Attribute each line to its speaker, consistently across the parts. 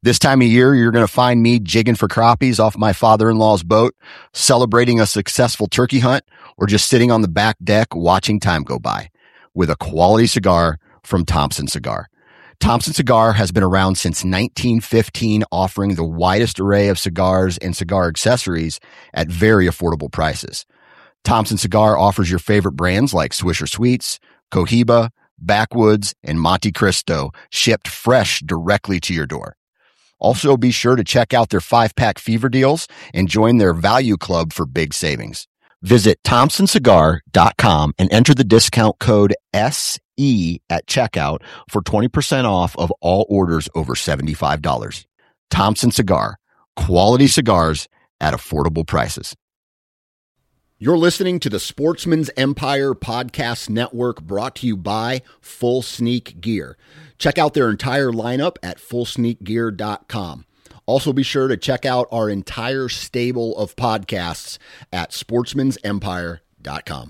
Speaker 1: This time of year, you're going to find me jigging for crappies off my father-in-law's boat, celebrating a successful turkey hunt, or just sitting on the back deck watching time go by with a quality cigar from Thompson Cigar. Thompson Cigar has been around since 1915, offering the widest array of cigars and cigar accessories at very affordable prices. Thompson Cigar offers your favorite brands like Swisher Sweets, Cohiba, Backwoods, and Monte Cristo, shipped fresh directly to your door. Also, be sure to check out their 5-pack fever deals and join their value club for big savings. Visit thompsoncigar.com and enter the discount code SE at checkout for 20% off of all orders over $75. Thompson Cigar, quality cigars at affordable prices. You're listening to the Sportsman's Empire Podcast Network, brought to you by Full Sneak Gear. Check out their entire lineup at fullsneakgear.com. Also, be sure to check out our entire stable of podcasts at sportsmansempire.com.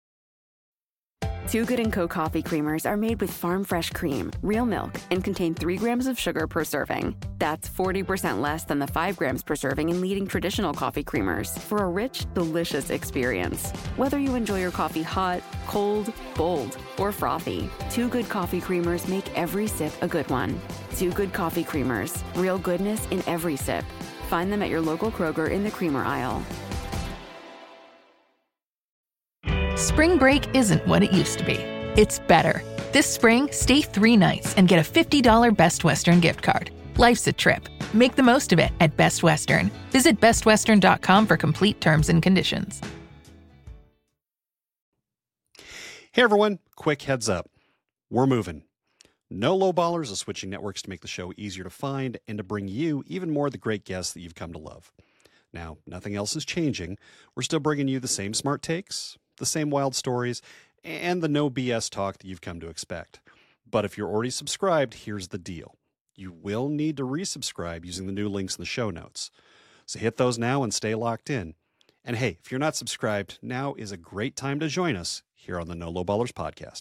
Speaker 2: Too Good & Co. coffee creamers are made with farm fresh cream, real milk, and contain 3 grams of sugar per serving. That's 40% less than the 5 grams per serving in leading traditional coffee creamers for a rich, delicious experience. Whether you enjoy your coffee hot, cold, bold, or frothy, Too Good coffee creamers make every sip a good one. Too Good coffee creamers, real goodness in every sip. Find them at your local Kroger in the creamer aisle.
Speaker 3: Spring break isn't what it used to be. It's better. This spring, stay 3 nights and get a $50 Best Western gift card. Life's a trip. Make the most of it at Best Western. Visit bestwestern.com for complete terms and conditions.
Speaker 4: Hey everyone, quick heads up. We're moving. No Low Ballers is switching networks to make the show easier to find and to bring you even more of the great guests that you've come to love. Now, nothing else is changing. We're still bringing you the same smart takes, the same wild stories, and the no BS talk that you've come to expect. But if you're already subscribed, here's the deal. You will need to resubscribe using the new links in the show notes. So hit those now and stay locked in. And hey, if you're not subscribed, now is a great time to join us here on the No Low Ballers podcast.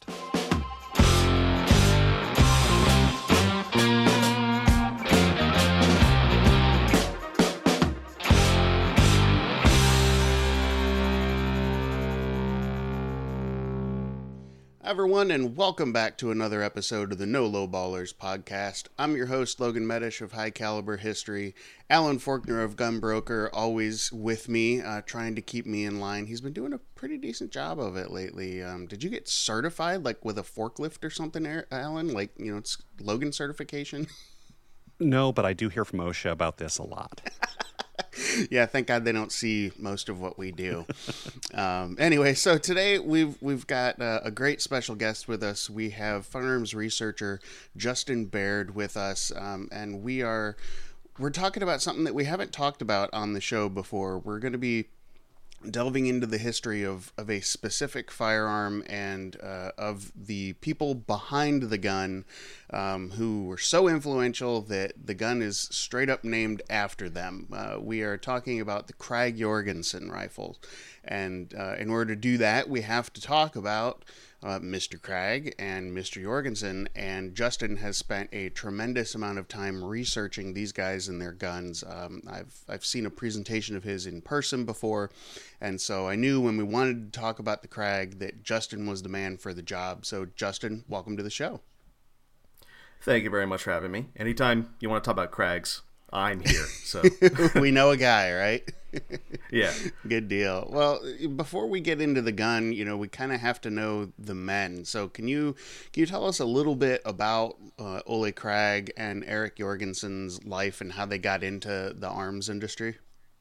Speaker 5: Everyone, and welcome back to another episode of the No Low Ballers podcast. I'm your host, Logan Medish of High Caliber History. Alan Faulkner of Gunbroker, always with me, trying to keep me in line. He's been doing a pretty decent job of it lately. Did you get certified, like with a forklift or something, Alan? Like, you know, it's Logan certification?
Speaker 4: No, but I do hear from OSHA about this a lot.
Speaker 5: Yeah, thank God they don't see most of what we do. Anyway, so today we've got a great special guest with us. We have firearms researcher Justin Baird with us, and we're talking about something that we haven't talked about on the show before. We're going to be delving into the history of a specific firearm and of the people behind the gun who were so influential that the gun is straight up named after them. We are talking about the Krag-Jorgensen rifle. And in order to do that, we have to talk about Mr. Krag and Mr. Jorgensen, and Justin has spent a tremendous amount of time researching these guys and their guns. I've seen a presentation of his in person before, and so I knew when we wanted to talk about the Krag that Justin was the man for the job. So Justin, welcome to the show.
Speaker 6: Thank you very much for having me. Anytime you want to talk about Krags, I'm here. So
Speaker 5: we know a guy, right?
Speaker 6: Yeah.
Speaker 5: Good deal. Well, before we get into the gun, you know, we kind of have to know the men. So can you tell us a little bit about Ole Krag and Erik Jorgensen's life and how they got into the arms industry?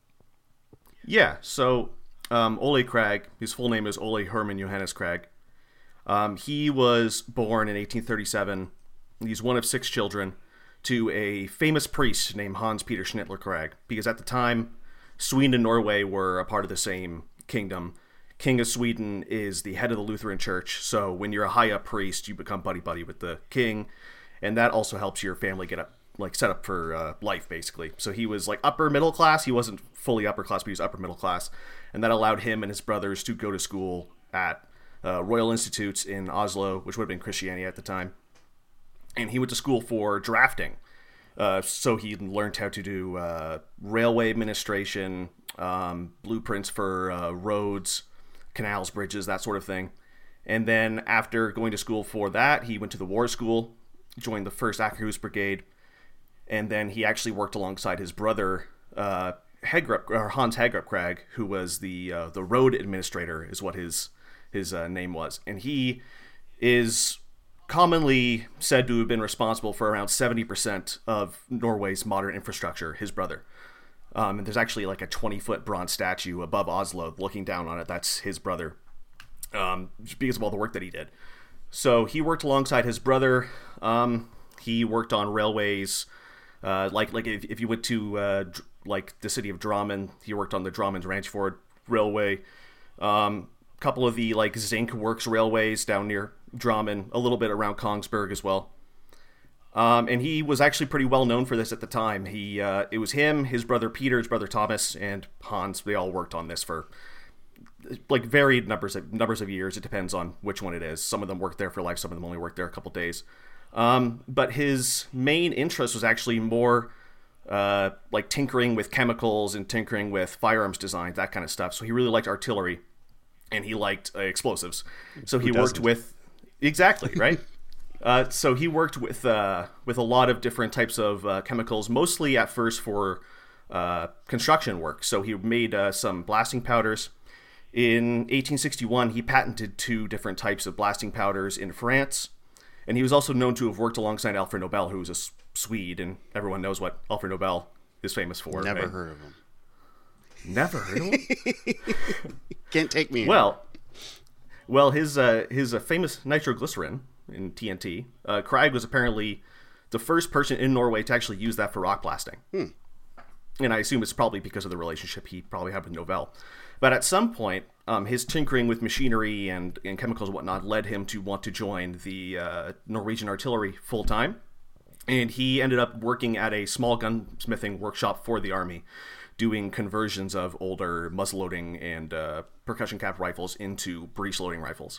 Speaker 6: Yeah. So Ole Krag, his full name is Ole Herman Johannes Krag. He was born in 1837. He's one of 6 children to a famous priest named Hans Peter Schnittler Krag, because at the time, Sweden and Norway were a part of the same kingdom. King of Sweden is the head of the Lutheran Church, so when you're a high-up priest, you become buddy-buddy with the king, and that also helps your family get up, like set up for life, basically. So he was like upper middle class. He wasn't fully upper class, but he was upper middle class, and that allowed him and his brothers to go to school at Royal Institutes in Oslo, which would have been Christiania at the time. And he went to school for drafting. So he learned how to do railway administration, blueprints for roads, canals, bridges, that sort of thing. And then after going to school for that, he went to the war school, joined the 1st Akerhus Brigade, and then he actually worked alongside his brother, Hans Hagerup Krag, who was the road administrator, is what his name was. And he is commonly said to have been responsible for around 70% of Norway's modern infrastructure, his brother. And there's actually like a 20-foot bronze statue above Oslo looking down on it. That's his brother, because of all the work that he did. So he worked alongside his brother. He worked on railways. Like if you went to like the city of Drammen, he worked on the Drammen-Randsfjord Railway. Couple of the like zinc works railways down near Drammen, a little bit around Kongsberg as well. And he was actually pretty well known for this at the time. It was him, his brother Peter, his brother Thomas, and Hans. They all worked on this for like varied numbers of years. It depends on which one it is. Some of them worked there for life. Some of them only worked there a couple days. But his main interest was actually more like tinkering with chemicals and tinkering with firearms designs, that kind of stuff. So he really liked artillery, and he liked explosives. So he worked with exactly right. So he worked with a lot of different types of chemicals, mostly at first for construction work. So he made some blasting powders. In 1861, he patented 2 different types of blasting powders in France. And he was also known to have worked alongside Alfred Nobel, who was a Swede, and everyone knows what Alfred Nobel is famous for.
Speaker 5: Never
Speaker 6: right?
Speaker 5: heard of him.
Speaker 6: Never heard of him?
Speaker 5: Can't take me in.
Speaker 6: Well, his famous nitroglycerin in TNT, Krag was apparently the first person in Norway to actually use that for rock blasting. And I assume it's probably because of the relationship he probably had with Nobel. But at some point, his tinkering with machinery and chemicals and whatnot led him to want to join the Norwegian artillery full-time. And he ended up working at a small gunsmithing workshop for the army, doing conversions of older muzzleloading and percussion cap rifles into breech-loading rifles.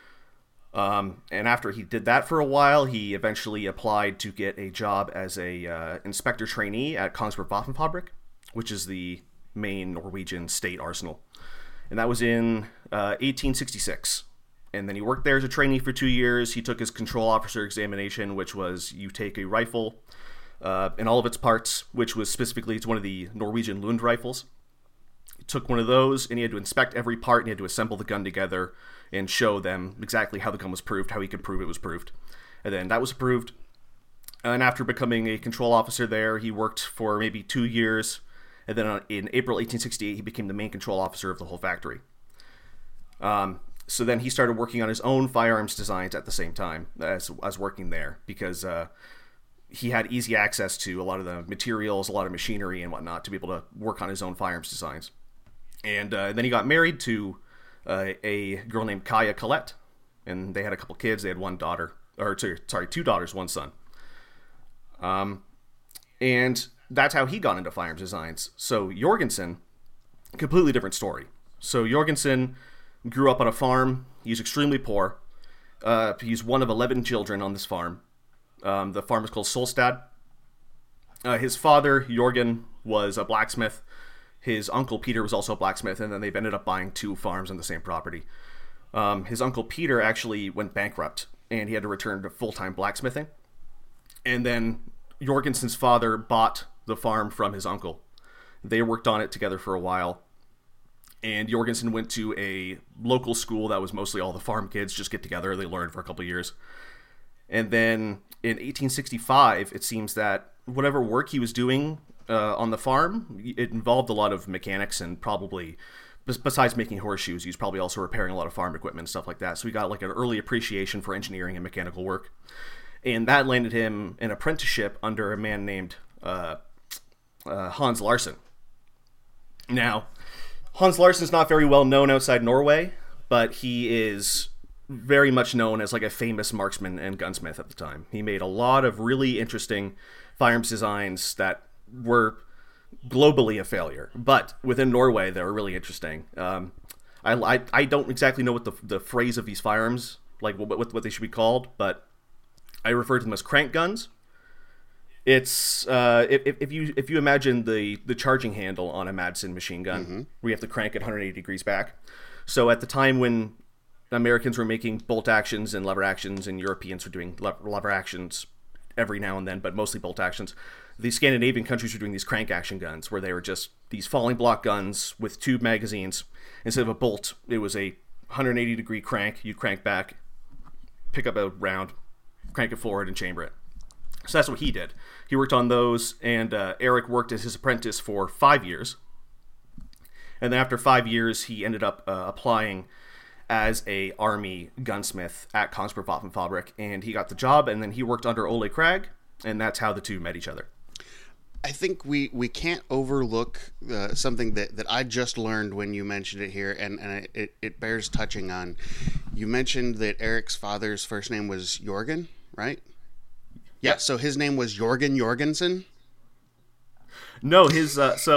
Speaker 6: And after he did that for a while, he eventually applied to get a job as a inspector trainee at Kongsberg Waffenfabrik, which is the main Norwegian state arsenal. And that was in 1866. And then he worked there as a trainee for 2 years. He took his control officer examination, which was you take a rifle and all of its parts, which was specifically it's one of the Norwegian Lund rifles. He took one of those, and he had to inspect every part, and he had to assemble the gun together and show them exactly how the gun was proved, how he could prove it was proved. And then that was approved. And after becoming a control officer there, he worked for maybe 2 years. And then in April 1868, he became the main control officer of the whole factory. So then he started working on his own firearms designs at the same time as working there, because he had easy access to a lot of the materials, a lot of machinery and whatnot to be able to work on his own firearms designs. And then he got married to a girl named Kaja Collette, and they had a couple kids. They had two daughters, one son. And that's how he got into firearms designs. So Jorgensen, completely different story. So Jorgensen grew up on a farm. He's extremely poor. He's one of 11 children on this farm. The farm is called Solstad. His father, Jorgen, was a blacksmith. His uncle, Peter, was also a blacksmith, and then they've ended up buying 2 farms on the same property. His uncle, Peter, actually went bankrupt, and he had to return to full-time blacksmithing. And then Jorgensen's father bought the farm from his uncle. They worked on it together for a while. And Jorgensen went to a local school that was mostly all the farm kids just get together. They learned for a couple of years. And then in 1865, it seems that whatever work he was doing on the farm, it involved a lot of mechanics and probably, besides making horseshoes, he was probably also repairing a lot of farm equipment and stuff like that. So he got like an early appreciation for engineering and mechanical work. And that landed him an apprenticeship under a man named Hans Larsen. Now, Hans Larsen's not very well known outside Norway, but he is very much known as like a famous marksman and gunsmith at the time. He made a lot of really interesting firearms designs that were globally a failure, but within Norway they were really interesting. I don't exactly know what the phrase of these firearms, like what they should be called, but I refer to them as crank guns. It's if you imagine the charging handle on a Madsen machine gun, where you have to crank it 180 degrees back. So at the time when Americans were making bolt actions and lever actions, and Europeans were doing lever actions every now and then, but mostly bolt actions, the Scandinavian countries were doing these crank action guns, where they were just these falling block guns with tube magazines. Instead of a bolt, it was a 180 degree crank. You'd crank back, pick up a round, crank it forward, and chamber it. So that's what he did. He worked on those, and Eric worked as his apprentice for 5 years. And then after 5 years, he ended up applying as a army gunsmith at Kongsberg Waffenfabrik, and he got the job, and then he worked under Ole Krag, and that's how the two met each other.
Speaker 5: I think we can't overlook something that I just learned when you mentioned it here, and it bears touching on. You mentioned that Eric's father's first name was Jorgen, right? Yeah, so his name was Jorgen Jorgensen?
Speaker 6: No, his this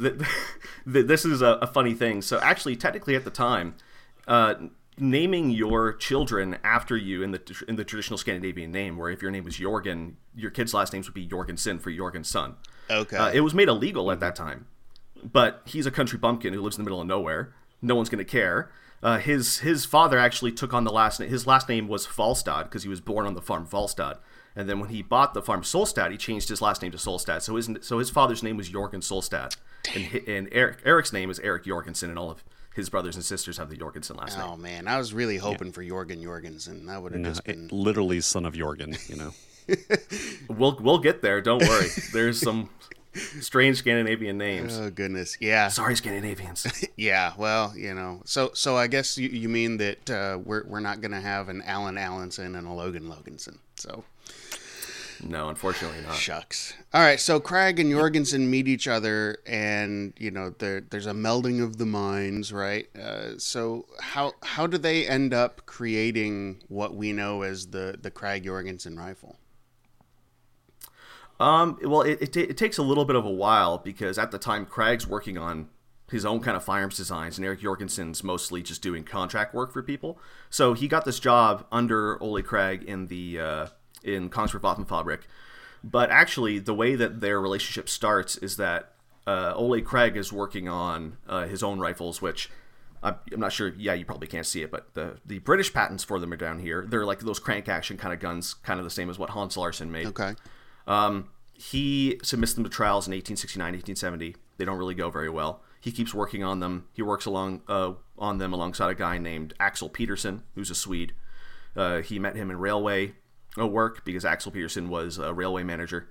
Speaker 6: is a funny thing. So actually, technically at the time, naming your children after you in the traditional Scandinavian name, where if your name was Jorgen, your kids' last names would be Jorgensen for Jorgen's son.
Speaker 5: Okay.
Speaker 6: It was made illegal at that time. But he's a country bumpkin who lives in the middle of nowhere. No one's going to care. His father actually took on the last name. His last name was Falstad because he was born on the farm Falstad. And then when he bought the farm Solstad, he changed his last name to Solstad. So his father's name was Jorgen Solstad. And Eric's name is Eric Jorgensen, and all of his brothers and sisters have the Jorgensen last name.
Speaker 5: Oh, man. I was really hoping for Jorgen Jorgensen. That would have just been...
Speaker 4: Literally son of Jorgen, you know.
Speaker 6: We'll get there. Don't worry. There's some strange Scandinavian names.
Speaker 5: Oh, goodness. Yeah.
Speaker 6: Sorry, Scandinavians.
Speaker 5: Yeah, well, you know. So I guess you mean that we're not going to have an Alan Allenson and a Logan Loganson. So...
Speaker 6: No, unfortunately not.
Speaker 5: Shucks. All right, so Krag and Jorgensen meet each other, and you know there's a melding of the minds, right? So how do they end up creating what we know as the Krag Jorgensen rifle?
Speaker 6: Well, it takes a little bit of a while because at the time Krag's working on his own kind of firearms designs, and Eric Jorgensen's mostly just doing contract work for people. So he got this job under Ole Krag in Kongsberg Waffenfabrik. But actually, the way that their relationship starts is that Ole Krag is working on his own rifles, which I'm not sure. Yeah, you probably can't see it, but the British patents for them are down here. They're like those crank action kind of guns, kind of the same as what Hans Larsen made.
Speaker 5: Okay.
Speaker 6: He submits them to trials in 1869, 1870. They don't really go very well. He keeps working on them. He works on them alongside a guy named Axel Petersen, who's a Swede. He met him in railway work because Axel Petersen was a railway manager,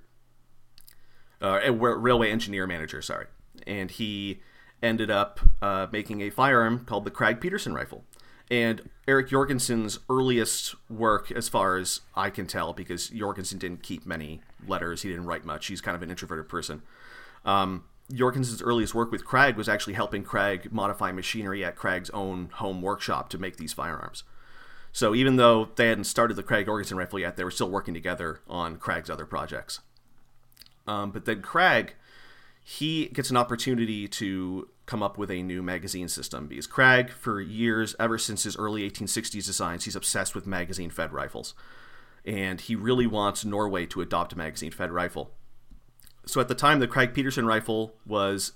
Speaker 6: railway engineer manager, sorry. And he ended up making a firearm called the Krag Petersen rifle. And Eric Jorgensen's earliest work, as far as I can tell, because Jorgensen didn't keep many letters, he didn't write much, he's kind of an introverted person. Jorgensen's earliest work with Krag was actually helping Krag modify machinery at Krag's own home workshop to make these firearms. So even though they hadn't started the Krag Jorgensen rifle yet, they were still working together on Krag's other projects. But then Krag, he gets an opportunity to come up with a new magazine system because Krag, for years, ever since his early 1860s designs, he's obsessed with magazine-fed rifles. And he really wants Norway to adopt a magazine-fed rifle. So at the time, the Krag Petersen rifle was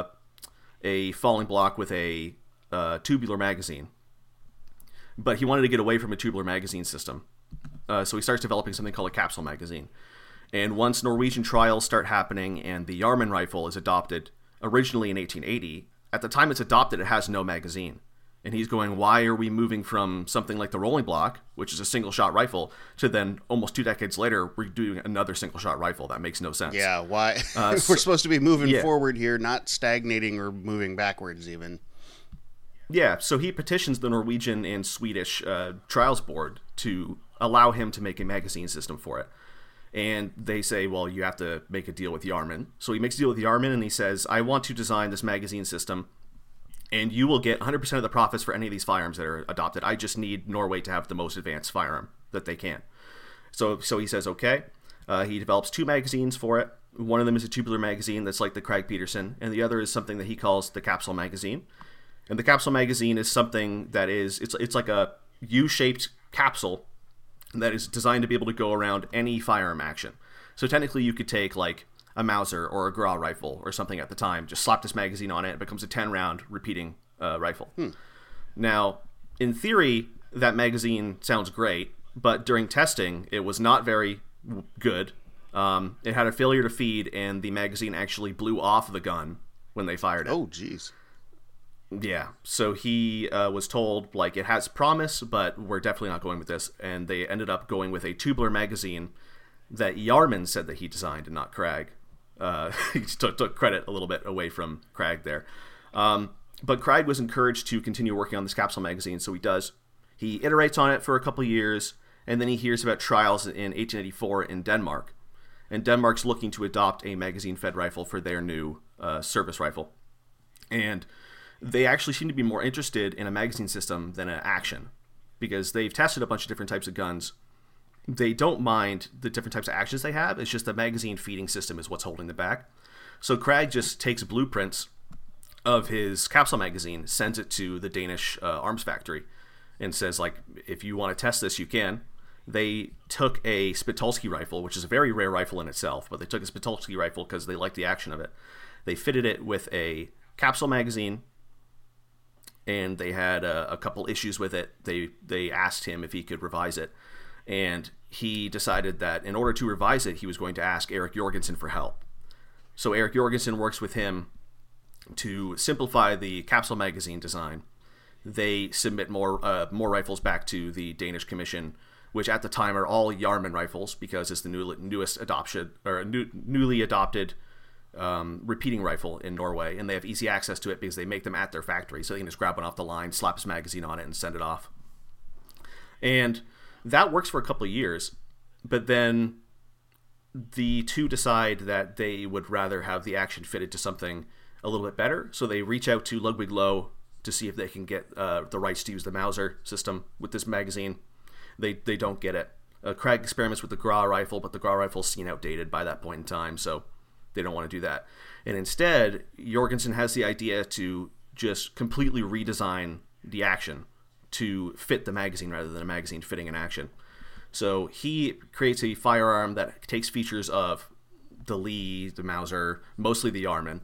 Speaker 6: a falling block with a tubular magazine. But he wanted to get away from a tubular magazine system. So he starts developing something called a capsule magazine. And once Norwegian trials start happening and the Yarman rifle is adopted originally in 1880, at the time it's adopted, it has no magazine. And he's going, why are we moving from something like the rolling block, which is a single-shot rifle, to then almost 2 decades later, we're doing another single-shot rifle? That makes no sense.
Speaker 5: Yeah, why? We're supposed to be moving forward here, not stagnating or moving backwards even.
Speaker 6: Yeah, so he petitions the Norwegian and Swedish trials board to allow him to make a magazine system for it. And they say, well, you have to make a deal with Yarman. So he makes a deal with Yarman and he says, I want to design this magazine system and you will get 100% of the profits for any of these firearms that are adopted. I just need Norway to have the most advanced firearm that they can. So he says, okay. He develops 2 magazines for it. One of them is a tubular magazine that's like the Krag Petersen, and the other is something that he calls the capsule magazine. And the capsule magazine is something that is, it's like a U-shaped capsule that is designed to be able to go around any firearm action. So technically you could take like a Mauser or a Gras rifle or something at the time, just slap this magazine on it, it becomes a 10-round repeating rifle. Now, in theory, that magazine sounds great, but during testing, it was not very good. It had a failure to feed, and the magazine actually blew off the gun when they fired it.
Speaker 5: Oh, jeez.
Speaker 6: Yeah, so he was told, like, it has promise, but we're definitely not going with this. And they ended up going with a tubular magazine that Yarman said that he designed and not Krag. He took credit a little bit away from Krag there. But Krag was encouraged to continue working on this capsule magazine, so he does. He iterates on it for a couple years, and then he hears about trials in 1884 in Denmark. And Denmark's looking to adopt a magazine-fed rifle for their new service rifle. And they actually seem to be more interested in a magazine system than an action, because they've tested a bunch of different types of guns. They don't mind the different types of actions they have. It's just the magazine feeding system is what's holding them back. So Krag just takes blueprints of his capsule magazine, sends it to the Danish arms factory, and says, like, if you want to test this, you can. They took a Spitulski rifle, which is a very rare rifle in itself, but they took a Spitulski rifle because they liked the action of it. They fitted it with a capsule magazine, and they had a couple issues with it. They asked him if he could revise it, and he decided that in order to revise it, he was going to ask Erik Jorgensen for help. So Erik Jorgensen works with him to simplify the capsule magazine design. They submit more rifles back to the Danish Commission, which at the time are all Yarman rifles because it's the newly adopted repeating rifle in Norway, and they have easy access to it because they make them at their factory, so they can just grab one off the line, slap his magazine on it, and send it off. And that works for a couple of years, but then the two decide that they would rather have the action fitted to something a little bit better, so they reach out to Ludwig Loh to see if they can get the rights to use the Mauser system with this magazine. They don't get it. Krag experiments with the Gras rifle, but the Gras rifle's seen outdated by that point in time, so they don't want to do that. And instead, Jorgensen has the idea to just completely redesign the action to fit the magazine rather than a magazine fitting an action. So he creates a firearm that takes features of the Lee, the Mauser, mostly the Yarman,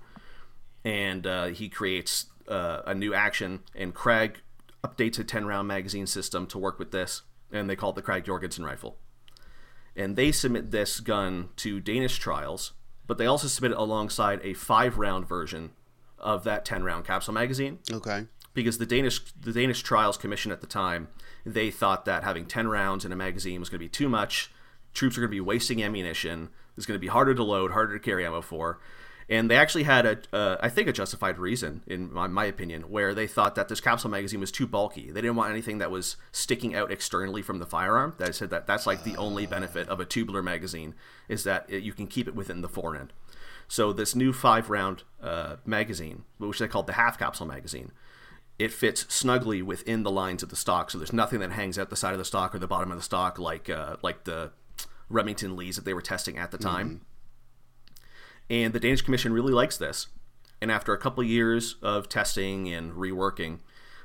Speaker 6: and he creates a new action, and Krag updates a 10-round magazine system to work with this, and they call it the Krag Jorgensen rifle. And they submit this gun to Danish trials, but they also submit it alongside a 5-round version of that 10-round capsule magazine.
Speaker 5: Okay.
Speaker 6: Because the Danish Trials Commission at the time, they thought that having 10 rounds in a magazine was going to be too much. Troops are going to be wasting ammunition. It's going to be harder to load, harder to carry ammo for. And they actually had I think a justified reason, in my opinion, where they thought that this capsule magazine was too bulky. They didn't want anything that was sticking out externally from the firearm. They said that that's like the only benefit of a tubular magazine, is that you can keep it within the forend. So this new 5-round magazine, which they called the half capsule magazine, it fits snugly within the lines of the stock, so there's nothing that hangs out the side of the stock or the bottom of the stock like the Remington Lees that they were testing at the time. Mm-hmm. And the Danish Commission really likes this. And after a couple of years of testing and reworking,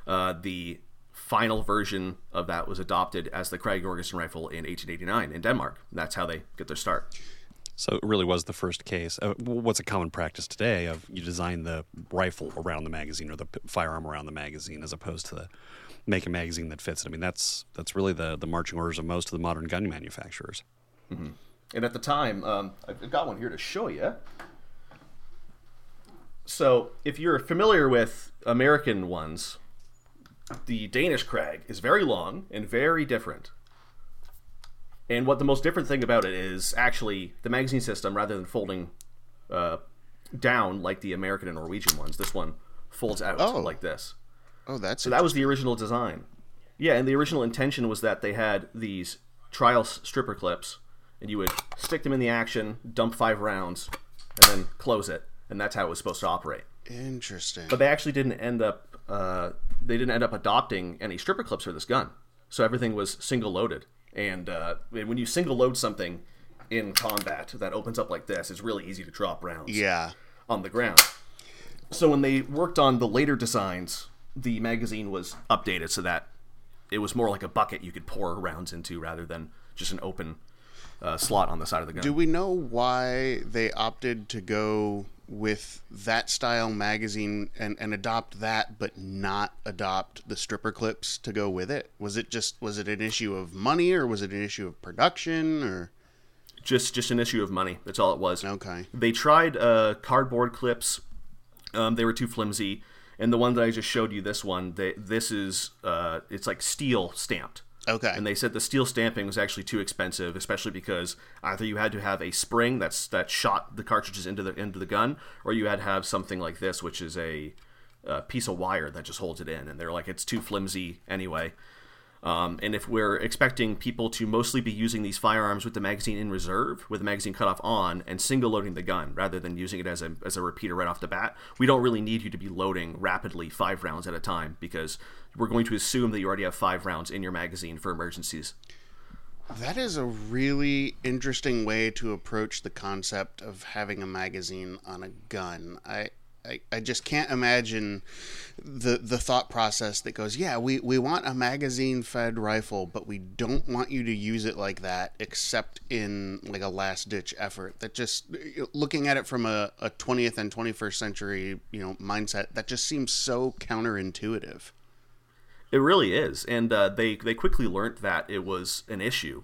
Speaker 6: the final version of that was adopted as the Krag Jorgensen rifle in 1889 in Denmark. That's how they get their start.
Speaker 4: So it really was the first case. What's a common practice today of you design the rifle around the magazine or the firearm around the magazine as opposed to make a magazine that fits it. I mean, that's really the marching orders of most of the modern gun manufacturers.
Speaker 6: Mm-hmm. And at the time, I've got one here to show you. So if you're familiar with American ones, the Danish Krag is very long and very different. And what the most different thing about it is actually the magazine system, rather than folding down like the American and Norwegian ones, this one folds out like this.
Speaker 5: Oh,
Speaker 6: so that was the original design. Yeah, and the original intention was that they had these trial stripper clips, and you would stick them in the action, dump 5 rounds, and then close it, and that's how it was supposed to operate.
Speaker 5: Interesting.
Speaker 6: But they actually didn't end up adopting any stripper clips for this gun, so everything was single loaded. And when you single load something in combat that opens up like this, it's really easy to drop rounds on the ground. So when they worked on the later designs, the magazine was updated so that it was more like a bucket you could pour rounds into rather than just an open slot on the side of the gun.
Speaker 5: Do we know why they opted to go with that style magazine and adopt that, but not adopt the stripper clips to go with it? Was it an issue of money, or was it an issue of production, or
Speaker 6: just an issue of money? That's all it was.
Speaker 5: Okay.
Speaker 6: They tried cardboard clips. They were too flimsy, and the one that I just showed you, this one, it's like steel stamped.
Speaker 5: Okay.
Speaker 6: And they said the steel stamping was actually too expensive, especially because either you had to have a spring that shot the cartridges into the gun, or you had to have something like this, which is a piece of wire that just holds it in. And they're like, it's too flimsy anyway. And if we're expecting people to mostly be using these firearms with the magazine in reserve, with the magazine cut off on, and single loading the gun rather than using it as a repeater right off the bat, we don't really need you to be loading rapidly 5 rounds at a time, because we're going to assume that you already have 5 rounds in your magazine for emergencies.
Speaker 5: That is a really interesting way to approach the concept of having a magazine on a gun. I just can't imagine the thought process that goes, yeah, we want a magazine-fed rifle, but we don't want you to use it like that, except in like a last-ditch effort. That just, looking at it from a 20th and 21st century, mindset, that just seems so counterintuitive.
Speaker 6: It really is, and they quickly learned that it was an issue.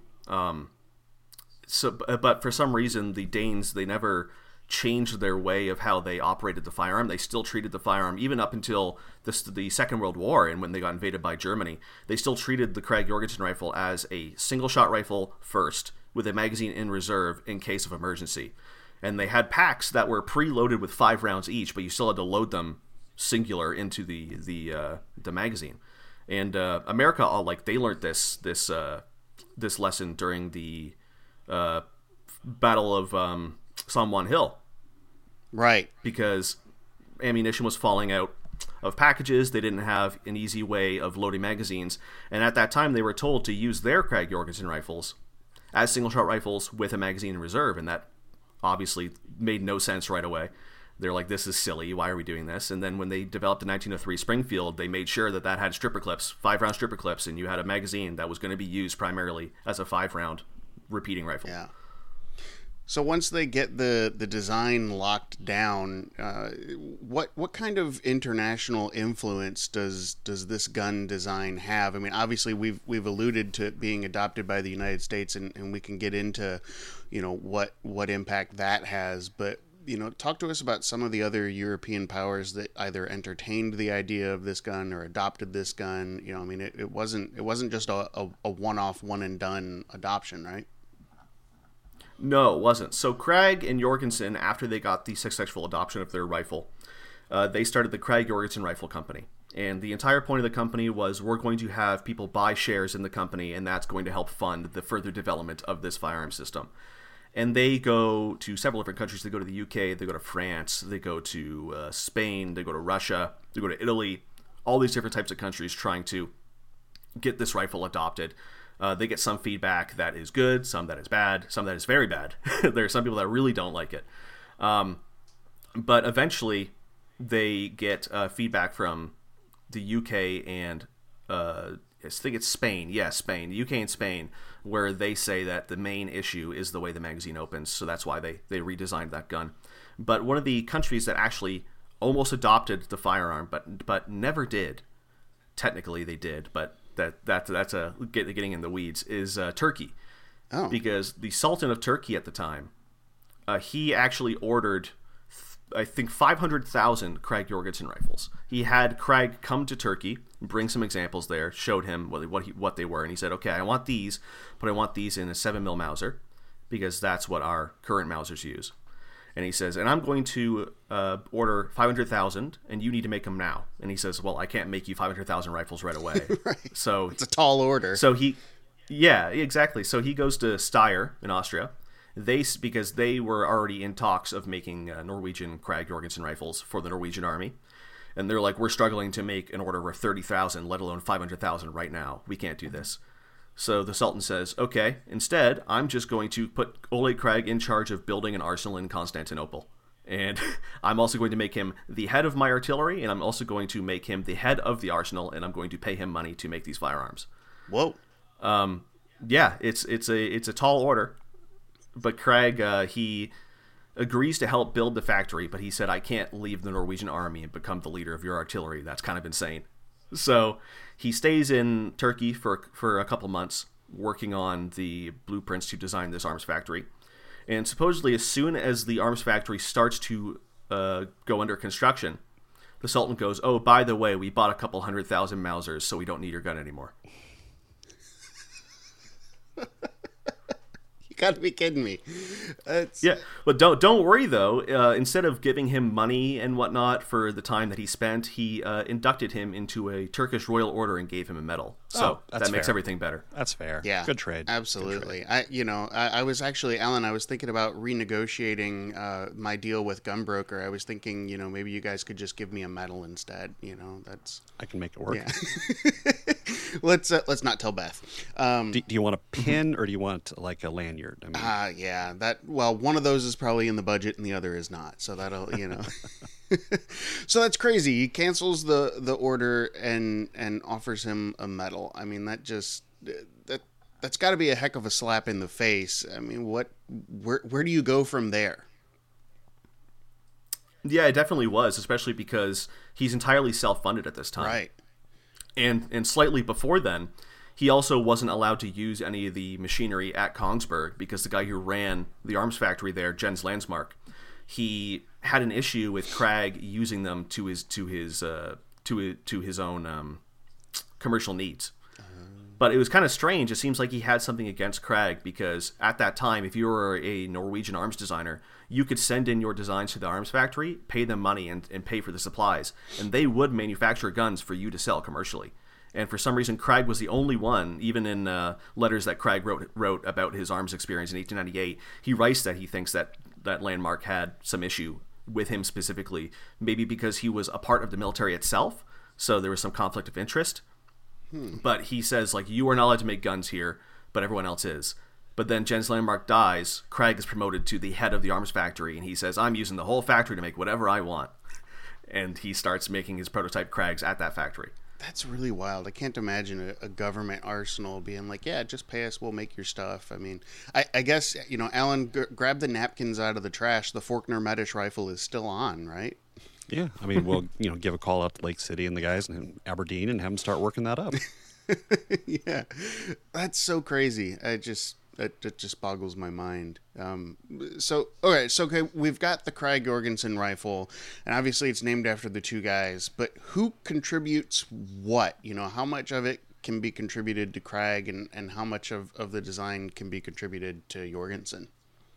Speaker 6: But for some reason, the Danes, they never changed their way of how they operated the firearm. They still treated the firearm, even up until the Second World War, and when they got invaded by Germany, they still treated the Krag-Jorgensen rifle as a single-shot rifle first, with a magazine in reserve in case of emergency. And they had packs that were preloaded with 5 rounds each, but you still had to load them singular into the magazine. And America, they learned this lesson during the Battle of San Juan Hill.
Speaker 5: Right.
Speaker 6: Because ammunition was falling out of packages. They didn't have an easy way of loading magazines. And at that time, they were told to use their Krag-Jorgensen rifles as single-shot rifles with a magazine in reserve. And that obviously made no sense right away. They're like, this is silly. Why are we doing this? And then when they developed the 1903 Springfield, they made sure that had stripper clips, 5-round stripper clips, and you had a magazine that was going to be used primarily as a 5-round repeating rifle.
Speaker 5: Yeah. So once they get the design locked down, what kind of international influence does this gun design have? I mean, obviously we've alluded to it being adopted by the United States, and we can get into, what impact that has. But talk to us about some of the other European powers that either entertained the idea of this gun or adopted this gun. It wasn't just a one-off, one and done adoption, right?
Speaker 6: No, it wasn't. So Krag and Jorgensen, after they got the successful adoption of their rifle, they started the Krag-Jorgensen Rifle Company. And the entire point of the company was, we're going to have people buy shares in the company, and that's going to help fund the further development of this firearm system. And they go to several different countries. They go to the UK, they go to France, they go to Spain, they go to Russia, they go to Italy, all these different types of countries trying to get this rifle adopted. They get some feedback that is good, some that is bad, some that is very bad. There are some people that really don't like it. But eventually, they get feedback from the UK and I think it's Spain. Yeah, Spain. The UK and Spain, where they say that the main issue is the way the magazine opens. So that's why they redesigned that gun. But one of the countries that actually almost adopted the firearm, but never did. Technically, they did, but that's getting in the weeds, is Turkey.
Speaker 5: Oh. Because
Speaker 6: the Sultan of Turkey at the time, he actually ordered, I think, 500,000 Krag-Jorgensen rifles. He had Krag come to Turkey, bring some examples there, showed him what they were, and he said, okay, I want these, but I want these in a 7mm Mauser, because that's what our current Mausers use. And he says, and I'm going to order 500,000, and you need to make them now. And he says, well, I can't make you 500,000 rifles right away.
Speaker 5: Right.
Speaker 6: So
Speaker 5: it's a tall order.
Speaker 6: So yeah, exactly. So he goes to Steyr in Austria. Because they were already in talks of making Norwegian Krag-Jorgensen rifles for the Norwegian army. And they're like, we're struggling to make an order of 30,000, let alone 500,000 right now. We can't do this. So the Sultan says, okay, instead, I'm just going to put Oleg Krag in charge of building an arsenal in Constantinople. And I'm also going to make him the head of my artillery, and I'm also going to make him the head of the arsenal, and I'm going to pay him money to make these firearms.
Speaker 5: Whoa.
Speaker 6: Yeah, it's a tall order. But Krag, he agrees to help build the factory, but he said, I can't leave the Norwegian army and become the leader of your artillery. That's kind of insane. So he stays in Turkey for a couple months, working on the blueprints to design this arms factory. And supposedly, as soon as the arms factory starts to go under construction, the Sultan goes, oh, by the way, we bought a couple 100,000 Mausers, so we don't need your gun anymore.
Speaker 5: You got to be kidding me.
Speaker 6: Yeah, but don't worry though. Instead of giving him money and whatnot for the time that he spent, he inducted him into a Turkish royal order and gave him a medal. So that makes everything better.
Speaker 4: That's fair.
Speaker 5: Yeah,
Speaker 4: good trade.
Speaker 5: Absolutely.
Speaker 4: Good trade.
Speaker 5: I was actually, Alan, I was thinking about renegotiating my deal with Gunbroker. I was thinking, maybe you guys could just give me a medal instead.
Speaker 4: I can make it work.
Speaker 5: Yeah. Let's not tell Beth.
Speaker 4: Do you want a pin or do you want like a lanyard?
Speaker 5: Yeah. One of those is probably in the budget and the other is not. So that'll, So that's crazy. He cancels the order and offers him a medal. I mean, that's got to be a heck of a slap in the face. I mean, where do you go from there?
Speaker 6: Yeah, it definitely was, especially because he's entirely self-funded at this time.
Speaker 5: Right.
Speaker 6: And slightly before then, he also wasn't allowed to use any of the machinery at Kongsberg because the guy who ran the arms factory there, Jens Landsmark, he had an issue with Krag using them to his own commercial needs. But it was kind of strange. It seems like he had something against Krag because at that time, if you were a Norwegian arms designer, you could send in your designs to the arms factory, pay them money, and pay for the supplies. And they would manufacture guns for you to sell commercially. And for some reason, Krag was the only one, even in letters that Krag wrote about his arms experience in 1898, he writes that he thinks that Landmark had some issue with him specifically, maybe because he was a part of the military itself, so there was some conflict of interest. But he says, like, you are not allowed to make guns here, but everyone else is. But then Jens Landmark dies, Krag is promoted to the head of the arms factory, and he says, I'm using the whole factory to make whatever I want. And he starts making his prototype Krags at that factory.
Speaker 5: That's really wild. I can't imagine a government arsenal being like, yeah, just pay us, we'll make your stuff. I mean, I guess, Alan, grab the napkins out of the trash. The Faulkner Medish rifle is still on, right?
Speaker 4: Yeah. I mean, we'll, give a call out to Lake City and the guys in Aberdeen and have them start working that up.
Speaker 5: Yeah. That's so crazy. It just boggles my mind. So we've got the Krag Jorgensen rifle, and obviously it's named after the two guys, but who contributes what? How much of it can be contributed to Krag and how much of the design can be contributed to Jorgensen?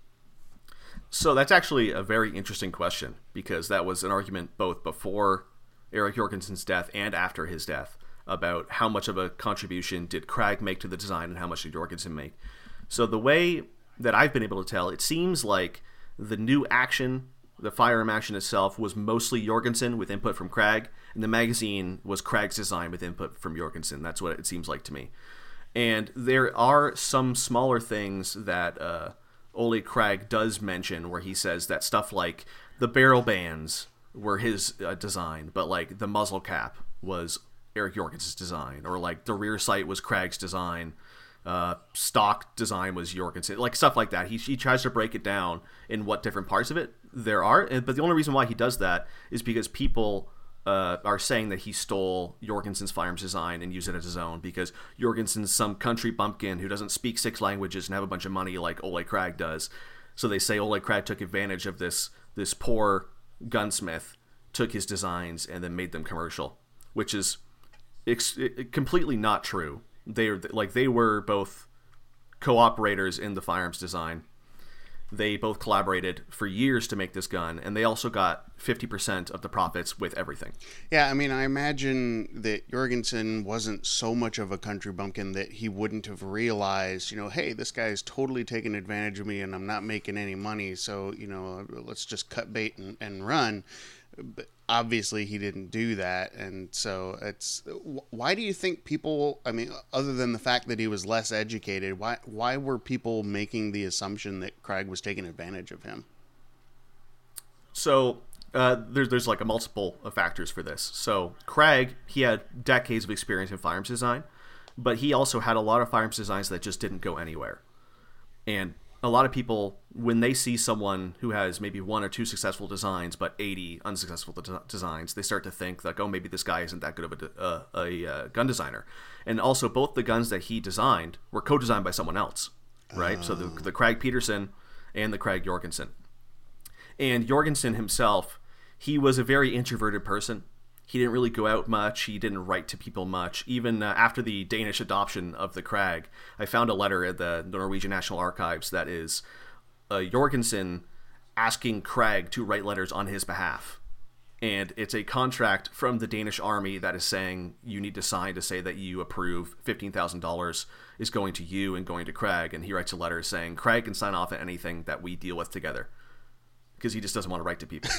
Speaker 6: So that's actually a very interesting question, because that was an argument both before Erik Jorgensen's death and after his death about how much of a contribution did Krag make to the design and how much did Jorgensen make. So the way that I've been able to tell, it seems like the new action, the firearm action itself, was mostly Jorgensen with input from Krag, and the magazine was Krag's design with input from Jorgensen. That's what it seems like to me. And there are some smaller things that Ole Krag does mention, where he says that stuff like the barrel bands were his design, but like the muzzle cap was Erik Jorgensen's design, or like the rear sight was Krag's design. Stock design was Jorgensen, like stuff like that. He tries to break it down in what different parts of it there are, but the only reason why he does that is because people are saying that he stole Jorgensen's firearms design and used it as his own, because Jorgensen's some country bumpkin who doesn't speak 6 languages and have a bunch of money like Ole Krag does. So they say Ole Krag took advantage of this poor gunsmith, took his designs and then made them commercial, which is completely not true. They were both cooperators in the firearms design. They both collaborated for years to make this gun, and they also got 50% of the profits with everything.
Speaker 5: Yeah, I mean, I imagine that Jorgensen wasn't so much of a country bumpkin that he wouldn't have realized, hey, this guy's totally taking advantage of me and I'm not making any money, so, let's just cut bait and run. But obviously he didn't do that, and so why do you think people, I mean, other than the fact that he was less educated, why were people making the assumption that Krag was taking advantage of him?
Speaker 6: So there's like a multiple of factors for this. So Krag, he had decades of experience in firearms design, but he also had a lot of firearms designs that just didn't go anywhere. And a lot of people, when they see someone who has maybe 1 or 2 successful designs but 80 unsuccessful designs, they start to think like, oh, maybe this guy isn't that good of a gun designer. And also, both the guns that he designed were co-designed by someone else, right? So the Krag Peterson and the Krag Jorgensen. And Jorgensen himself, he was a very introverted person. He didn't really go out much. He didn't write to people much. Even after the Danish adoption of the Krag, I found a letter at the Norwegian National Archives that is Jorgensen asking Krag to write letters on his behalf. And it's a contract from the Danish army that is saying you need to sign to say that you approve $15,000 is going to you and going to Krag. And he writes a letter saying Krag can sign off on anything that we deal with together, because he just doesn't want to write to people.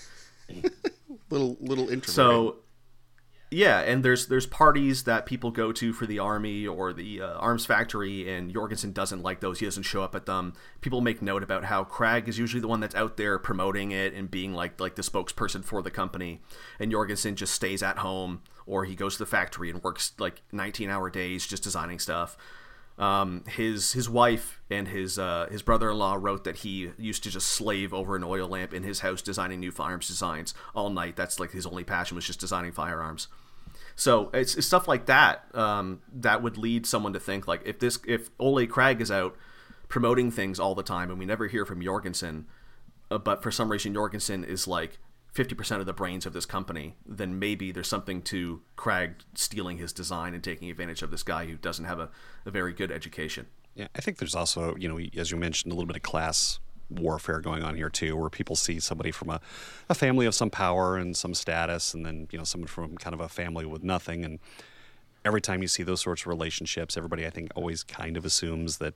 Speaker 5: little introvert.
Speaker 6: So, yeah, and there's parties that people go to for the army or the arms factory, and Jorgensen doesn't like those. He doesn't show up at them. People make note about how Krag is usually the one that's out there promoting it and being like the spokesperson for the company, and Jorgensen just stays at home, or he goes to the factory and works like 19-hour days just designing stuff. His wife and his brother-in-law wrote that he used to just slave over an oil lamp in his house designing new firearms designs all night. That's like his only passion, was just designing firearms. So it's stuff like that that would lead someone to think like, if Ole Krag is out promoting things all the time and we never hear from Jorgensen, but for some reason Jorgensen is like 50% of the brains of this company, then maybe there's something to Krag stealing his design and taking advantage of this guy who doesn't have a very good education.
Speaker 4: Yeah, I think there's also, as you mentioned, a little bit of class warfare going on here too, where people see somebody from a family of some power and some status, and then, someone from kind of a family with nothing. And every time you see those sorts of relationships, everybody, I think, always kind of assumes that,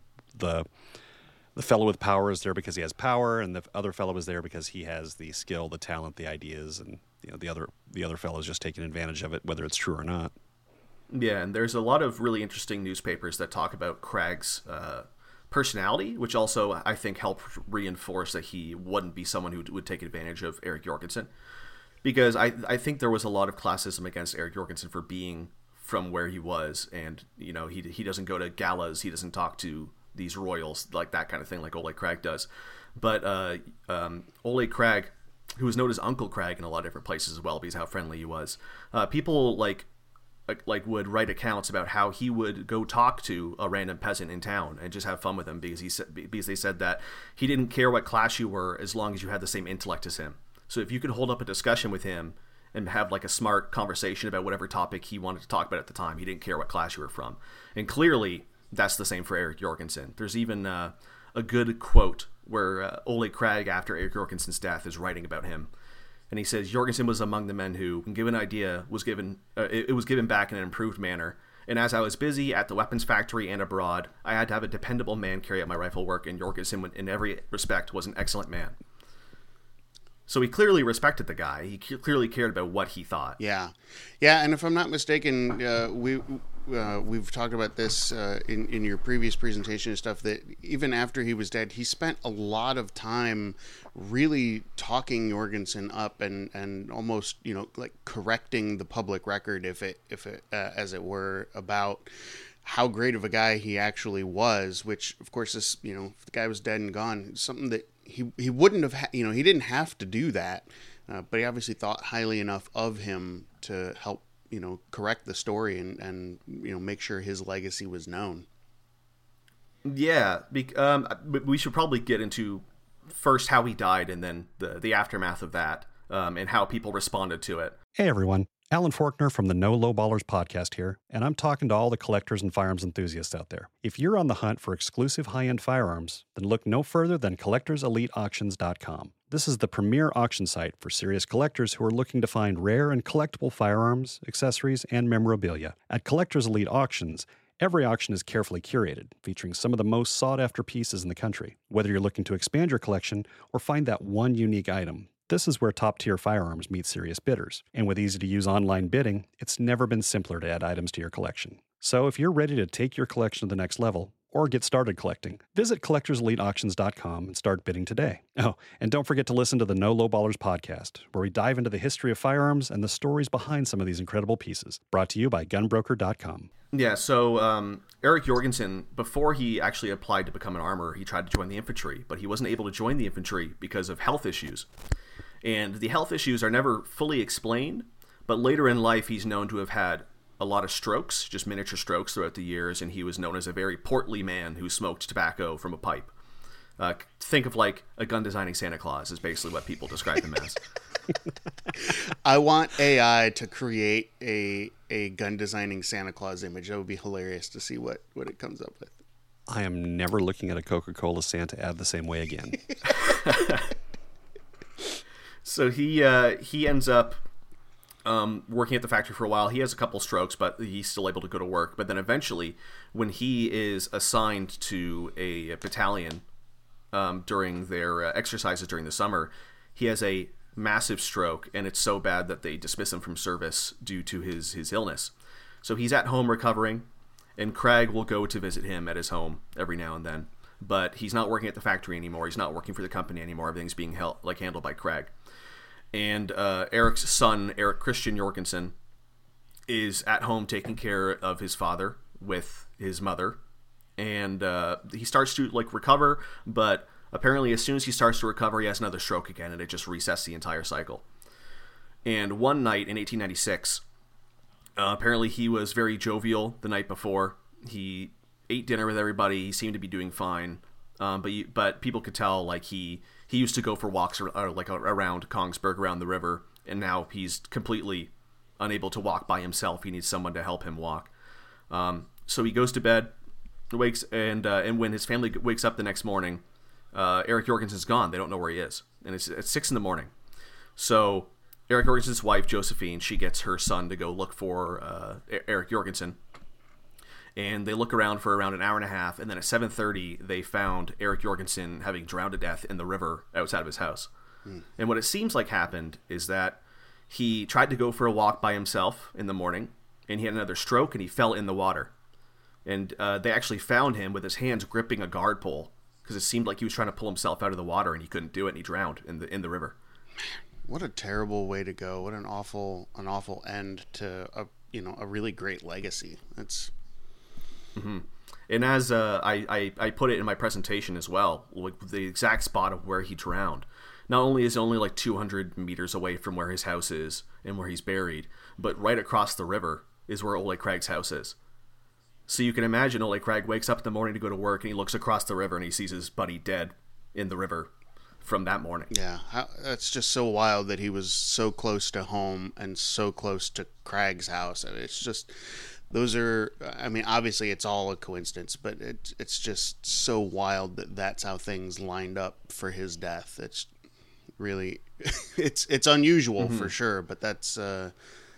Speaker 4: the fellow with power is there because he has power, and the other fellow is there because he has the skill, the talent, the ideas, and the other fellow is just taking advantage of it, whether it's true or not.
Speaker 6: Yeah, and there's a lot of really interesting newspapers that talk about Krag's personality, which also I think helped reinforce that he wouldn't be someone who would take advantage of Erik Jorgensen, because I think there was a lot of classism against Erik Jorgensen for being from where he was, and he doesn't go to galas, he doesn't talk to these royals, like that kind of thing, like Ole Krag does. But Ole Krag, who was known as Uncle Krag in a lot of different places as well, because how friendly he was, people like would write accounts about how he would go talk to a random peasant in town and just have fun with him, because they said that he didn't care what class you were as long as you had the same intellect as him. So if you could hold up a discussion with him and have like a smart conversation about whatever topic he wanted to talk about at the time, he didn't care what class you were from. And clearly that's the same for Erik Jorgensen. There's even a good quote where Ole Krag, after Erik Jorgensen's death, is writing about him. And he says, Jorgensen was among the men who, when given an idea, was given back in an improved manner. And as I was busy at the weapons factory and abroad, I had to have a dependable man carry out my rifle work, and Jorgensen, in every respect, was an excellent man. So he clearly respected the guy. He clearly cared about what he thought.
Speaker 5: Yeah. And if I'm not mistaken, we've talked about this in your previous presentation and stuff, that even after he was dead, he spent a lot of time really talking Jorgensen up and almost, like correcting the public record, if it as it were, about how great of a guy he actually was, which of course is, if the guy was dead and gone, something that he wouldn't have, he didn't have to do that, but he obviously thought highly enough of him to help, correct the story and make sure his legacy was known.
Speaker 6: Yeah, we should probably get into first how he died and then the aftermath of that, and how people responded to it.
Speaker 4: Hey everyone, Alan Forkner from the No Low Ballers podcast here, and I'm talking to all the collectors and firearms enthusiasts out there. If you're on the hunt for exclusive high-end firearms, then look no further than CollectorsEliteAuctions.com. This is the premier auction site for serious collectors who are looking to find rare and collectible firearms, accessories, and memorabilia. At Collectors Elite Auctions, every auction is carefully curated, featuring some of the most sought-after pieces in the country. Whether you're looking to expand your collection or find that one unique item, this is where top-tier firearms meet serious bidders. And with easy-to-use online bidding, it's never been simpler to add items to your collection. So if you're ready to take your collection to the next level, or get started collecting. Visit collectorseliteauctions.com and start bidding today. Oh, and don't forget to listen to the No Low Ballers podcast, where we dive into the history of firearms and the stories behind some of these incredible pieces. Brought to you by gunbroker.com.
Speaker 6: Yeah, so Eric Jorgensen, before he actually applied to become an armorer, he tried to join the infantry, but he wasn't able to join the infantry because of health issues. And the health issues are never fully explained, but later in life he's known to have had a lot of strokes, just miniature strokes throughout the years, and he was known as a very portly man who smoked tobacco from a pipe. Think of like a gun designing Santa Claus is basically what people describe him as.
Speaker 5: I want AI to create a gun designing Santa Claus image. That would be hilarious to see what it comes up with.
Speaker 4: I am never looking at a Coca-Cola Santa ad the same way again.
Speaker 6: So he ends up working at the factory for a while. He has a couple strokes, but he's still able to go to work. But then eventually, when he is assigned to a battalion during their exercises during the summer, he has a massive stroke, and it's so bad that they dismiss him from service due to his illness. So he's at home recovering, and Craig will go to visit him at his home every now and then. But he's not working at the factory anymore. He's not working for the company anymore. Everything's being handled by Craig. And Eric's son, Eric Christian Jorgensen, is at home taking care of his father with his mother. And he starts to recover, but apparently as soon as he starts to recover, he has another stroke again, and it just resets the entire cycle. And one night in 1896, apparently he was very jovial the night before. He ate dinner with everybody. He seemed to be doing fine. But people could tell he used to go for walks around Kongsberg, around the river, and now he's completely unable to walk by himself. He needs someone to help him walk. So he goes to bed, wakes, and when his family wakes up the next morning, Eric Jorgensen's gone. They don't know where he is, and it's 6 a.m. So Eric Jorgensen's wife, Josephine, she gets her son to go look for Eric Jorgensen. And they look around for around an hour and a half, and then at 7:30, they found Eric Jorgensen having drowned to death in the river outside of his house. And what it seems like happened is that he tried to go for a walk by himself in the morning, and he had another stroke, and he fell in the water. And they actually found him with his hands gripping a guard pole, because it seemed like he was trying to pull himself out of the water, and he couldn't do it, and he drowned in the river.
Speaker 5: What a terrible way to go! What an awful end to a really great legacy. That's.
Speaker 6: Mm-hmm. And as I put it in my presentation as well, the exact spot of where he drowned, not only is it only 200 meters away from where his house is and where he's buried, but right across the river is where Ole Craig's house is. So you can imagine Ole Craig wakes up in the morning to go to work, and he looks across the river and he sees his buddy dead in the river from that morning.
Speaker 5: Yeah, that's just so wild that he was so close to home and so close to Craig's house. I mean, it's just... Those are, obviously it's all a coincidence, but it's just so wild that that's how things lined up for his death. It's really, it's unusual for sure, but that's, I'm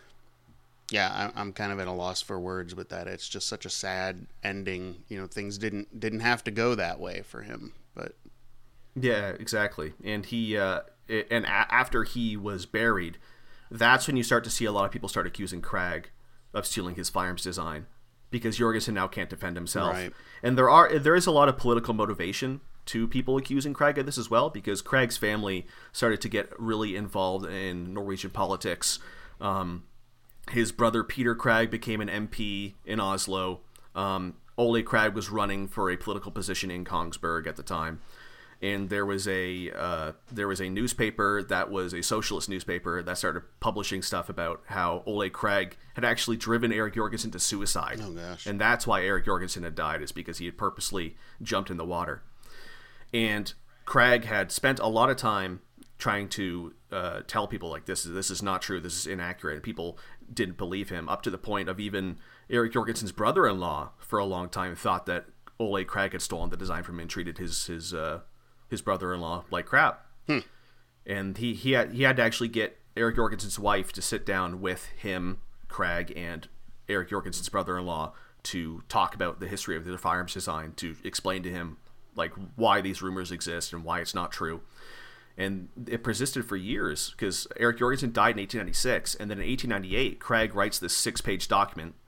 Speaker 5: kind of at a loss for words with that. It's just such a sad ending. Things didn't have to go that way for him, but.
Speaker 6: Yeah, exactly. And after he was buried, that's when you start to see a lot of people start accusing Craig of stealing his firearms design, because Jorgensen now can't defend himself. Right. And there is a lot of political motivation to people accusing Craig of this as well, because Craig's family started to get really involved in Norwegian politics. His brother Peter Craig became an MP in Oslo. Ole Craig was running for a political position in Kongsberg at the time. And there was a newspaper that was a socialist newspaper that started publishing stuff about how Ole Craig had actually driven Eric Jorgensen to suicide.
Speaker 5: Oh, gosh.
Speaker 6: And that's why Eric Jorgensen had died, is because he had purposely jumped in the water. And Craig had spent a lot of time trying to tell people this is not true, this is inaccurate, and people didn't believe him, up to the point of even Eric Jorgensen's brother-in-law for a long time thought that Ole Craig had stolen the design from him and treated his brother-in-law like crap. And he had to actually get Eric Jorgensen's wife to sit down with him, Craig, and Eric Jorgensen's brother-in-law to talk about the history of their firearms design, to explain to him why these rumors exist and why it's not true. And it persisted for years, because Eric Jorgensen died in 1896, and then in 1898 Craig writes this 6-page document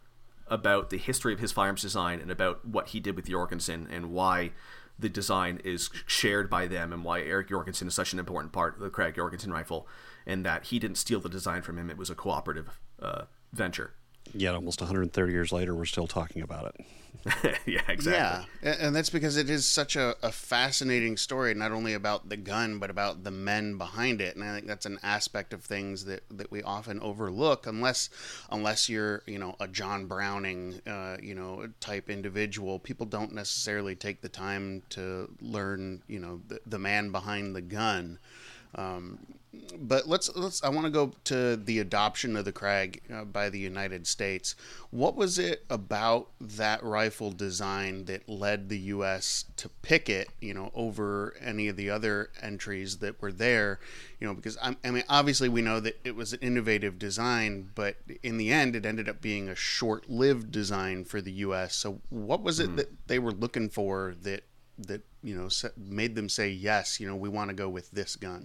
Speaker 6: about the history of his firearms design and about what he did with Jorgensen and why the design is shared by them and why Eric Jorgensen is such an important part of the Krag Jorgensen rifle, and that he didn't steal the design from him. It was a cooperative venture.
Speaker 4: Yet almost 130 years later, we're still talking about it.
Speaker 6: Yeah, exactly.
Speaker 5: Yeah, and that's because it is such a fascinating story, not only about the gun, but about the men behind it. And I think that's an aspect of things that we often overlook, unless you're, a John Browning, type individual. People don't necessarily take the time to learn, the man behind the gun. But I want to go to the adoption of the Krag by the United States. What was it about that rifle design that led the U.S. to pick it, over any of the other entries that were there? Because I mean, obviously we know that it was an innovative design, but in the end, it ended up being a short-lived design for the U.S. So what was it that they were looking for that made them say, yes, we want to go with this gun?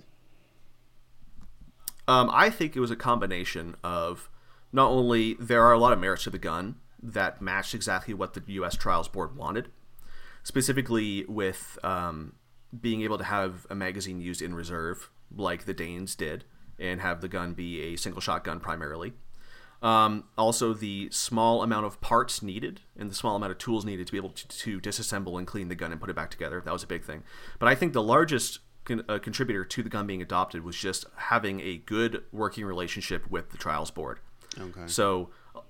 Speaker 6: I think it was a combination of not only there are a lot of merits to the gun that matched exactly what the U.S. Trials Board wanted, specifically with being able to have a magazine used in reserve like the Danes did and have the gun be a single shot gun primarily. Also, the small amount of parts needed and the small amount of tools needed to be able to disassemble and clean the gun and put it back together. That was a big thing. But I think the largest contributor to the gun being adopted was just having a good working relationship with the Trials Board.
Speaker 5: Okay.
Speaker 6: So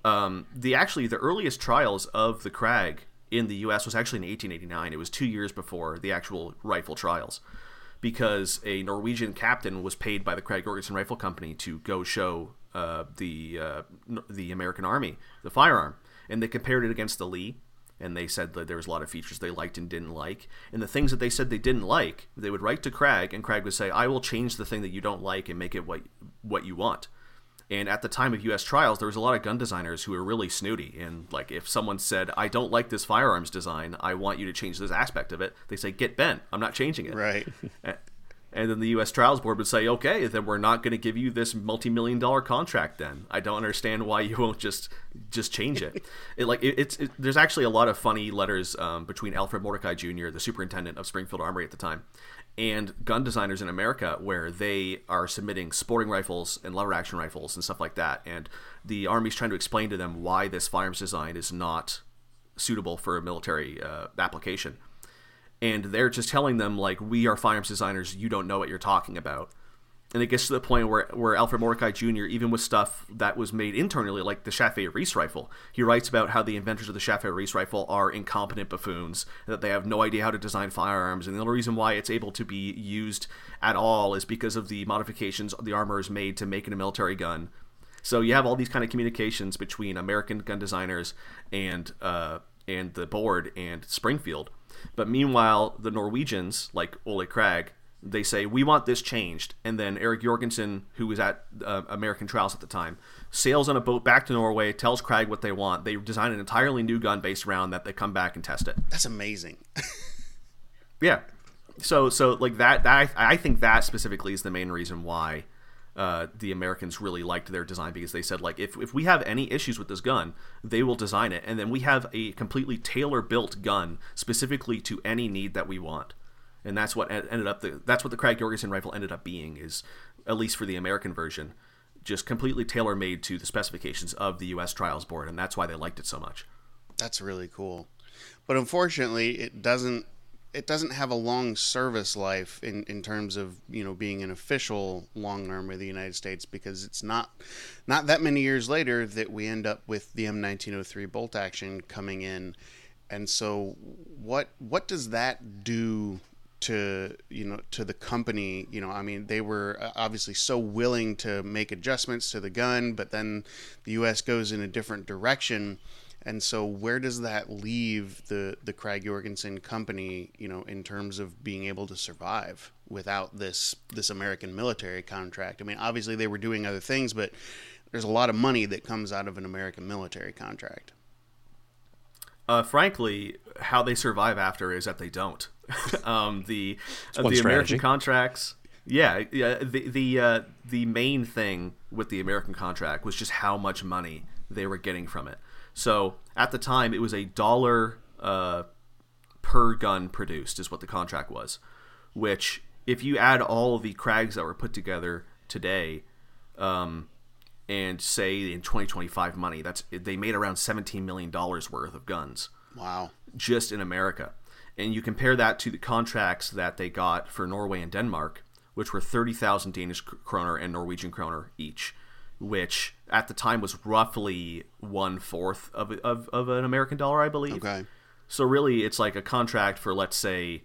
Speaker 6: the earliest trials of the Krag in the U.S. was actually in 1889. It was 2 years before the actual rifle trials, because a Norwegian captain was paid by the Krag Jorgensen Rifle Company to go show the American Army the firearm, and they compared it against the Lee. And they said that there was a lot of features they liked and didn't like. And the things that they said they didn't like, they would write to Krag, and Krag would say, I will change the thing that you don't like and make it what you want. And at the time of U.S. trials, there was a lot of gun designers who were really snooty. And like, if someone said, I don't like this firearms design, I want you to change this aspect of it, they say, get bent. I'm not changing it.
Speaker 5: Right.
Speaker 6: And then the U.S. Trials Board would say, okay, then we're not going to give you this multi-million-dollar contract then. I don't understand why you won't just change it. There's actually a lot of funny letters between Alfred Mordecai Jr., the superintendent of Springfield Armory at the time, and gun designers in America, where they are submitting sporting rifles and lever-action rifles and stuff like that. And the Army's trying to explain to them why this firearms design is not suitable for a military application. And they're just telling them, like, we are firearms designers, you don't know what you're talking about. And it gets to the point where Alfred Mordecai Jr., even with stuff that was made internally, like the Chaffee-Reese rifle, he writes about how the inventors of the Chaffee-Reese rifle are incompetent buffoons, that they have no idea how to design firearms, and the only reason why it's able to be used at all is because of the modifications the armorers made to make it a military gun. So you have all these kind of communications between American gun designers and the board and Springfield. But meanwhile, the Norwegians, like Ole Krag, they say, we want this changed. And then Eric Jorgensen, who was at American Trials at the time, sails on a boat back to Norway, tells Krag what they want. They design an entirely new gun based around that. They come back and test it.
Speaker 5: That's amazing.
Speaker 6: Yeah. So like that I think that specifically is the main reason why the Americans really liked their design, because they said, like, if we have any issues with this gun, they will design it, and then we have a completely tailor-built gun specifically to any need that we want. And that's what that's what the Krag Jorgensen rifle ended up being, is, at least for the American version, just completely tailor-made to the specifications of the U.S. Trials Board, and that's why they liked it so much.
Speaker 5: That's really cool. But unfortunately, it doesn't have a long service life in terms of, being an official long arm of the United States, because it's not that many years later that we end up with the M1903 bolt action coming in. And so what does that do to the company? I mean, they were obviously so willing to make adjustments to the gun, but then the U.S. goes in a different direction. And so where does that leave the Krag Jorgensen company, in terms of being able to survive without this American military contract? I mean, obviously they were doing other things, but there's a lot of money that comes out of an American military contract.
Speaker 6: Frankly, how they survive after is that they don't. The American contracts. Yeah. The main thing with the American contract was just how much money they were getting from it. So at the time, it was $1 per gun produced is what the contract was, which if you add all the Krags that were put together today, and say in 2025 money, they made around $17 million worth of guns.
Speaker 5: Wow.
Speaker 6: Just in America. And you compare that to the contracts that they got for Norway and Denmark, which were 30,000 Danish kroner and Norwegian kroner each, which at the time was roughly 1/4 of an American dollar, I believe.
Speaker 5: Okay.
Speaker 6: So really, it's like a contract for, let's say,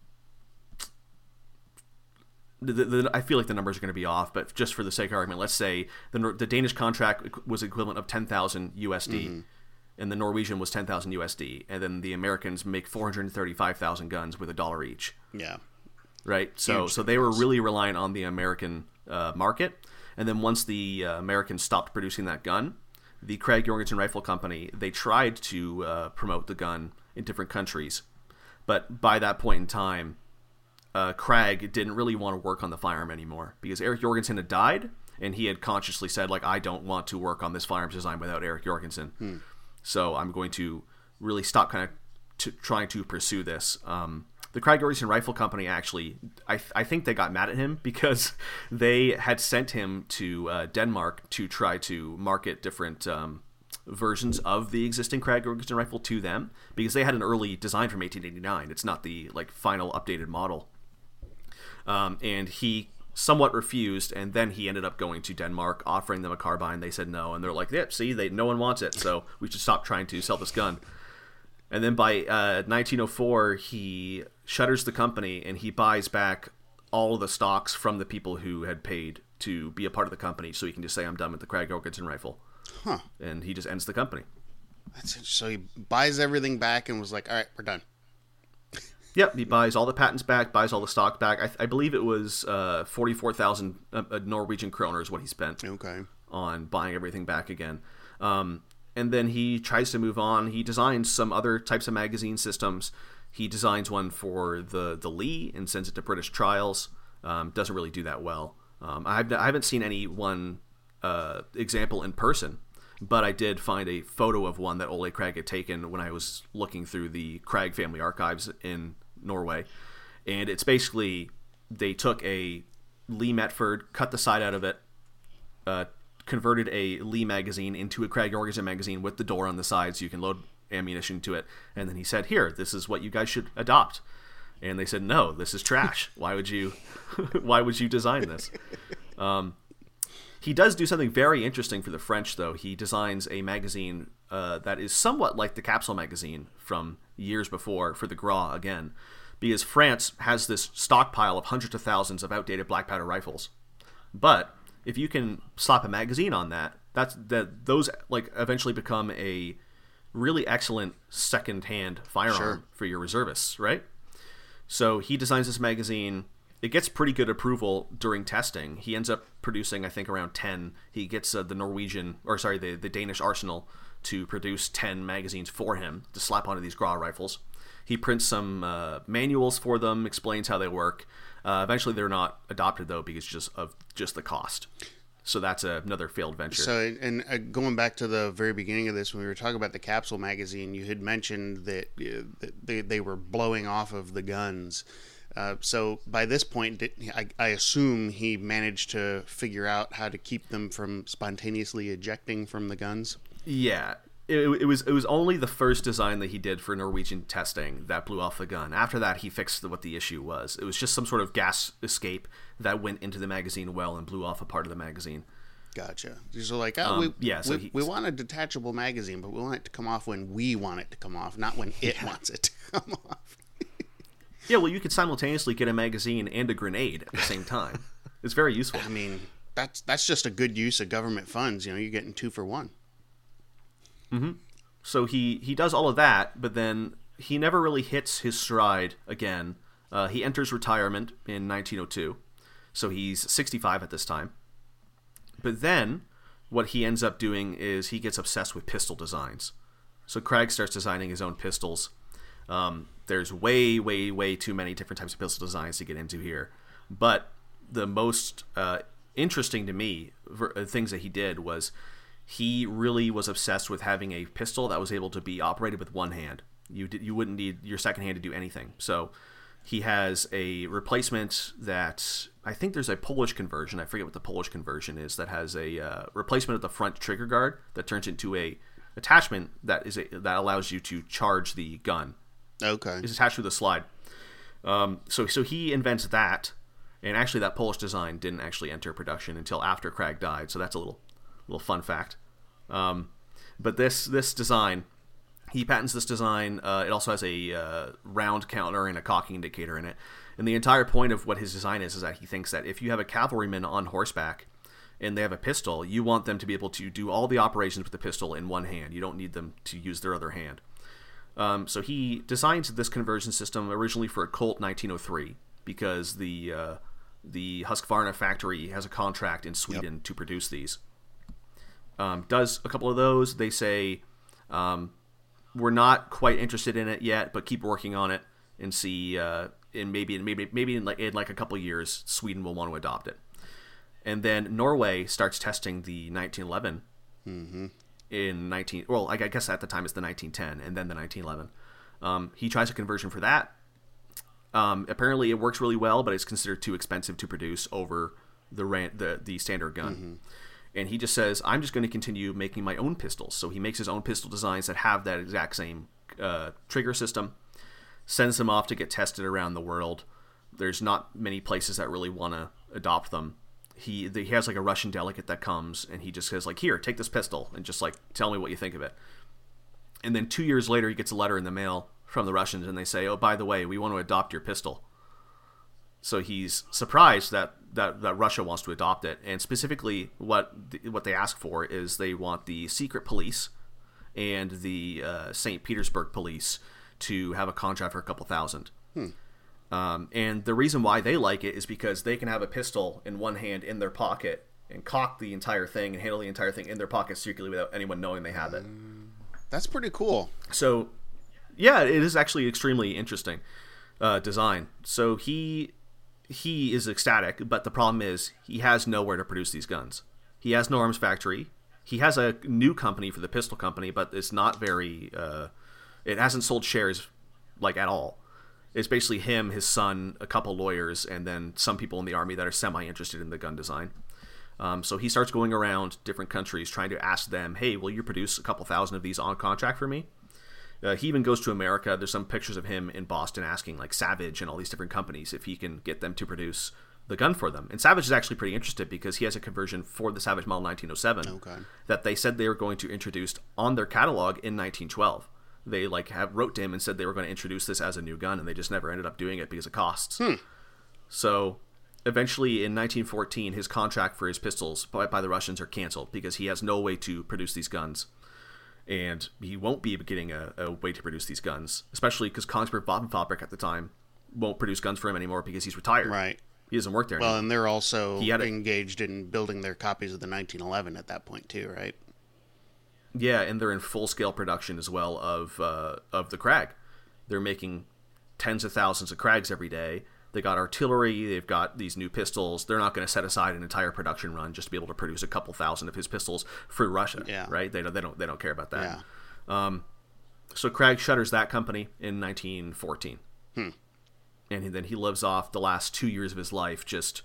Speaker 6: I feel like the numbers are going to be off, but just for the sake of argument, let's say the Danish contract was equivalent of 10,000 USD, and the Norwegian was 10,000 USD, and then the Americans make 435,000 guns with $1 each.
Speaker 5: Yeah.
Speaker 6: Right? So they were really reliant on the American market, and then once the Americans stopped producing that gun, the Krag Jorgensen Rifle Company, they tried to promote the gun in different countries, but by that point in time, Krag didn't really want to work on the firearm anymore because Erik Jorgensen had died, and he had consciously said, like, I don't want to work on this firearms design without Erik Jorgensen. So I'm going to really stop kind of trying to pursue this. The Krag Jorgensen Rifle Company actually, I think they got mad at him because they had sent him to Denmark to try to market different versions of the existing Krag Jorgensen rifle to them because they had an early design from 1889. It's not the final updated model. And he somewhat refused, and then he ended up going to Denmark, offering them a carbine. They said no, and they're like, "Yep, see, no one wants it, so we should stop trying to sell this gun." And then by 1904, he shutters the company, and he buys back all of the stocks from the people who had paid to be a part of the company, so he can just say, "I'm done with the Krag Jorgensen rifle."
Speaker 5: Huh.
Speaker 6: And he just ends the company.
Speaker 5: So he buys everything back and was like, all right, we're done.
Speaker 6: Yep, he buys all the patents back, buys all the stock back. I believe it was 44,000 Norwegian kroner is what he spent on buying everything back again. And then he tries to move on. He designs some other types of magazine systems. He designs one for the Lee and sends it to British trials. Doesn't really do that well. I haven't seen any one example in person, but I did find a photo of one that Ole Krag had taken when I was looking through the Krag family archives in Norway. And it's basically, they took a Lee Metford, cut the side out of it, converted a Lee magazine into a Krag Jorgensen magazine with the door on the side so you can load ammunition to it. And then he said, "Here, this is what you guys should adopt." And they said, "No, this is trash. Why would you design this?" He does do something very interesting for the French, though. He designs a magazine that is somewhat like the capsule magazine from years before for the Gras again, because France has this stockpile of hundreds of thousands of outdated black powder rifles. But if you can slap a magazine on that, those eventually become a really excellent second-hand firearm for your reservists, right? So he designs this magazine. It gets pretty good approval during testing. He ends up producing, I think, around 10. He gets the Danish arsenal to produce 10 magazines for him to slap onto these Gras rifles. He prints some manuals for them, explains how they work. Eventually, they're not adopted, though, because of the cost. So that's another failed venture.
Speaker 5: So, and going back to the very beginning of this, when we were talking about the capsule magazine, you had mentioned that they were blowing off of the guns. So by this point, I assume he managed to figure out how to keep them from spontaneously ejecting from the guns?
Speaker 6: Yeah. It was only the first design that he did for Norwegian testing that blew off the gun. After that, he fixed what the issue was. It was just some sort of gas escape that went into the magazine well and blew off a part of the magazine.
Speaker 5: Gotcha. So like, we want a detachable magazine, but we want it to come off when we want it to come off, not when it wants it to come off.
Speaker 6: Yeah, well, you could simultaneously get a magazine and a grenade at the same time. It's very useful.
Speaker 5: I mean, that's just a good use of government funds. You know, you're getting 2 for 1.
Speaker 6: Mm-hmm. So he does all of that, but then he never really hits his stride again. He enters retirement in 1902, so he's 65 at this time. But then what he ends up doing is he gets obsessed with pistol designs. So Krag starts designing his own pistols. There's way, way, way too many different types of pistol designs to get into here. But the most interesting to me things that he did was he really was obsessed with having a pistol that was able to be operated with one hand. You wouldn't need your second hand to do anything. So he has a replacement that I think there's a Polish conversion. I forget what the Polish conversion is, that has a replacement of the front trigger guard that turns into a attachment that allows you to charge the gun.
Speaker 5: Okay.
Speaker 6: It's attached with a slide. So he invents that, and actually that Polish design didn't actually enter production until after Krag died. So that's a little fun fact. But this design, he patents this design. It also has a round counter and a cocking indicator in it. And the entire point of what his design is that he thinks that if you have a cavalryman on horseback and they have a pistol, you want them to be able to do all the operations with the pistol in one hand. You don't need them to use their other hand. So he designed this conversion system originally for a Colt 1903 because the Husqvarna factory has a contract in Sweden to produce these. Does a couple of those. They say, we're not quite interested in it yet, but keep working on it and see. And maybe in like a couple of years, Sweden will want to adopt it. And then Norway starts testing the 1911 I guess at the time it's the 1910 and then the 1911. He tries a conversion for that. Apparently it works really well, but it's considered too expensive to produce over the standard gun. And he just says, I'm just going to continue making my own pistols. So he makes his own pistol designs that have that exact same trigger system, sends them off to get tested around the world. There's not many places that really want to adopt them. He has like a Russian delegate that comes, and he just says like, here, take this pistol, and just like, tell me what you think of it. And then 2 years later, he gets a letter in the mail from the Russians, and they say, oh, by the way, we want to adopt your pistol. So he's surprised that Russia wants to adopt it, and specifically what they ask for is they want the secret police and the St. Petersburg police to have a contract for a couple thousand. And the reason why they like it is because they can have a pistol in one hand in their pocket and cock the entire thing and handle the entire thing in their pocket secretly without anyone knowing they have it.
Speaker 5: That's pretty cool.
Speaker 6: So, yeah, it is actually extremely interesting design. So he is ecstatic, but the problem is he has nowhere to produce these guns. He has no arms factory. He has a new company for the pistol company, but it's not very... it hasn't sold shares, like, at all. It's basically him, his son, a couple lawyers, and then some people in the army that are semi-interested in the gun design. So he starts going around different countries trying to ask them, hey, will you produce a couple thousand of these on contract for me? He even goes to America. There's some pictures of him in Boston asking, like, Savage and all these different companies if he can get them to produce the gun for them. And Savage is actually pretty interested because he has a conversion for the Savage Model 1907 that they said they were going to introduce on their catalog in 1912. They wrote to him and said they were going to introduce this as a new gun, and they just never ended up doing it because of costs. So eventually in 1914, his contract for his pistols by the Russians are canceled because he has no way to produce these guns. And he won't be getting a way to produce these guns, especially because Kongsberg Waffenfabrik at the time won't produce guns for him anymore because he's retired.
Speaker 5: Right.
Speaker 6: He doesn't work there anymore.
Speaker 5: Well, and they're also engaged in building their copies of the 1911 at that point too, right?
Speaker 6: Yeah, and they're in full-scale production as well of the Krag. They're making tens of thousands of Krags every day. They got artillery. They've got these new pistols. They're not going to set aside an entire production run just to be able to produce a couple thousand of his pistols for Russia.
Speaker 5: Yeah.
Speaker 6: Right? They don't care about that.
Speaker 5: Yeah.
Speaker 6: So Krag shutters that company in 1914, and then he lives off the last 2 years of his life.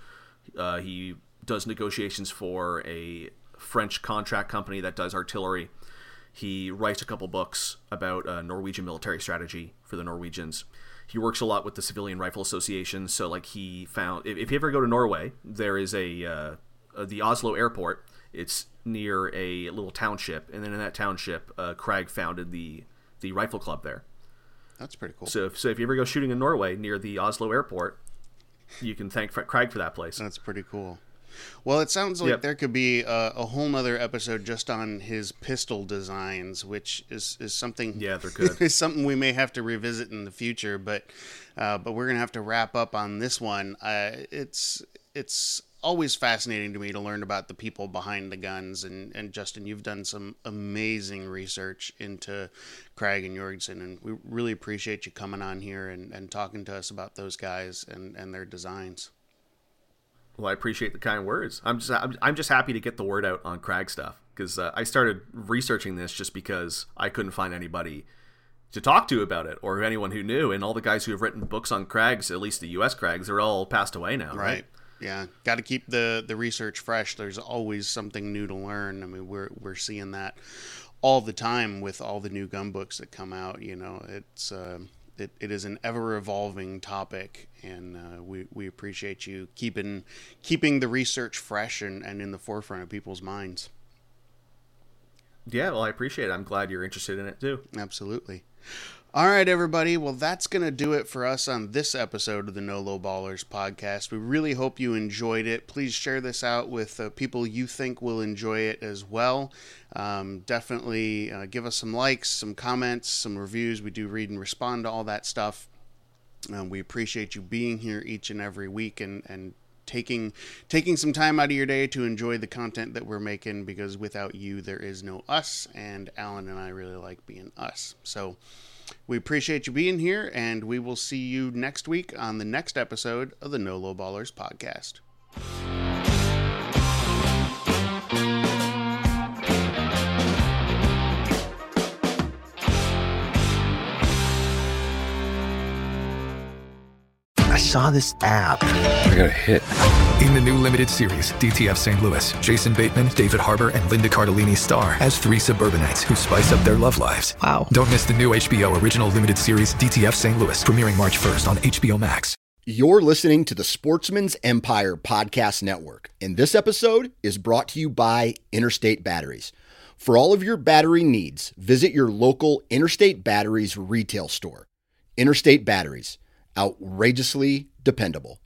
Speaker 6: He does negotiations for a French contract company that does artillery. He writes a couple books about Norwegian military strategy for the Norwegians. He works a lot with the Civilian Rifle Association. So, like, he found, if you ever go to Norway, there is the Oslo airport. It's near a little township, and then in that township, Krag founded the rifle club there.
Speaker 5: That's pretty cool.
Speaker 6: So if you ever go shooting in Norway near the Oslo airport, you can thank Krag for that place.
Speaker 5: That's pretty cool. Well, it sounds like there could be a whole nother episode just on his pistol designs, which is something.
Speaker 6: Yeah, they're good.
Speaker 5: Is something we may have to revisit in the future, but we're gonna have to wrap up on this one. It's always fascinating to me to learn about the people behind the guns, and Justin, you've done some amazing research into Krag and Jorgensen, and we really appreciate you coming on here and talking to us about those guys and their designs.
Speaker 6: Well, I appreciate the kind words. I'm just happy to get the word out on Krag stuff. because I started researching this just because I couldn't find anybody to talk to about it, or anyone who knew. And all the guys who have written books on Crags, at least the U.S. Crags, they're all passed away now, right?
Speaker 5: Yeah, got to keep the research fresh. There's always something new to learn. I mean, we're seeing that all the time with all the new gun books that come out. You know, it is an ever evolving topic, and we appreciate you keeping the research fresh and in the forefront of people's minds.
Speaker 6: Yeah, well, I appreciate it. I'm glad you're interested in it too.
Speaker 5: Absolutely. All right, everybody. Well, that's going to do it for us on this episode of the No Low Ballers podcast. We really hope you enjoyed it. Please share this out with people you think will enjoy it as well. Definitely give us some likes, some comments, some reviews. We do read and respond to all that stuff. We appreciate you being here each and every week and taking some time out of your day to enjoy the content that we're making, because without you, there is no us, and Alan and I really like being us. So we appreciate you being here, and we will see you next week on the next episode of the No Low Ballers podcast.
Speaker 7: I saw this app.
Speaker 8: I got a hit.
Speaker 9: In the new limited series, DTF St. Louis, Jason Bateman, David Harbour, and Linda Cardellini star as 3 suburbanites who spice up their love lives.
Speaker 10: Wow.
Speaker 9: Don't miss the new HBO original limited series, DTF St. Louis, premiering March 1st on HBO Max.
Speaker 1: You're listening to the Sportsman's Empire Podcast Network, and this episode is brought to you by Interstate Batteries. For all of your battery needs, visit your local Interstate Batteries retail store. Interstate Batteries, outrageously dependable.